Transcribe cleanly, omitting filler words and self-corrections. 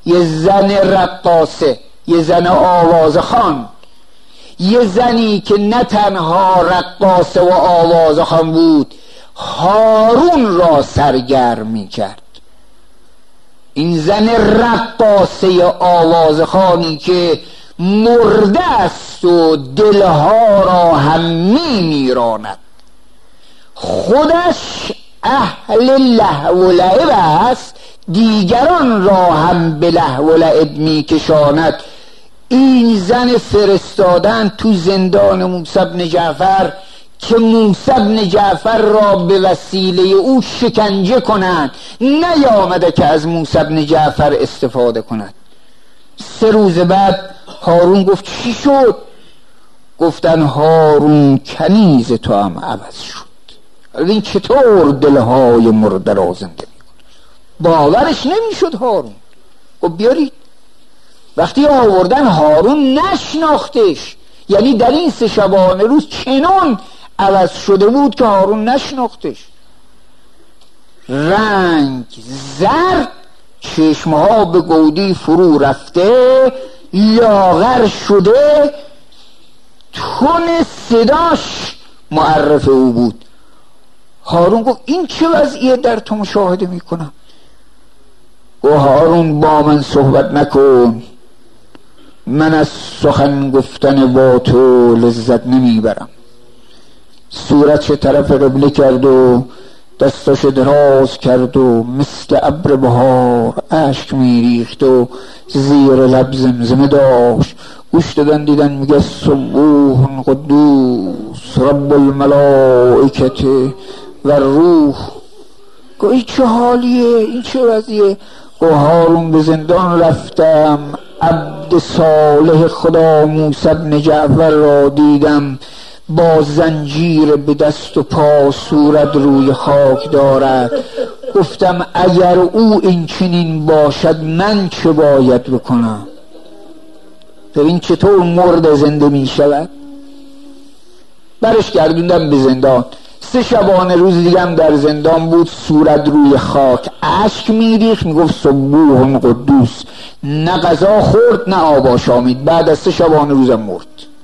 یه زن رقاصه، یه زن آوازخوان، یه زنی که نه تنها رقاصه و آوازخوان بود، هارون را سرگرم می کرد. این زن رقاصه آوازخوانی که مرده است و دلها را هم می میراند، خودش اهل لهو و لعب است، دیگران را هم به لهو و لعب می کشاند. این زن فرستادن تو زندان موسی بن جعفر که موسی بن جعفر را به وسیله او شکنجه کنند، نیامده که از موسی بن جعفر استفاده کند. 3 روز بعد هارون گفت چی شد؟ گفتن هارون کنیز تو هم عوض شد. این چطور دلهای مرده را زنده می‌کنه؟ باورش نمیشد هارون. گفت بیارید. وقتی آوردن هارون نشناختش، یعنی در این 3 شبانه روز چنان عوض شده بود که هارون نشناختش. رنگ زرد، چشمها به گودی فرو رفته، لاغر شده، تون صداش معرف او بود. هارون گفت این چه وضعیه در تو مشاهده میکنم؟ گفت هارون با من صحبت نکن، من از سخن گفتن با تو لذت نمیبرم. صورتش طرف قبله کرد و دستاش دراز کرد و مثل ابر بهار اشک میریخت و زیر لب زمزمه داشت. گوش دادن دیدن میگه سبوح قدوس رب الملائکت و روح. گفت این چه حالیه؟ این چه وضعیه؟ گفت هارون به زندان رفتم، عبد صالح خدا موسی بن جعفر را دیدم با زنجیر به دست و پا، صورت روی خاک دارد. گفتم اگر او این چنین باشد من چه باید بکنم؟ ببین چطور مرد زنده می شود. برش گردوندم به زندان. 3 شبانه روز دیگه هم در زندان بود، صورت روی خاک، اشک میریخت، میگفت سبوح قدوس. نه غذا خورد نه آب آشامید. بعد از 3 شبانه روزم مرد.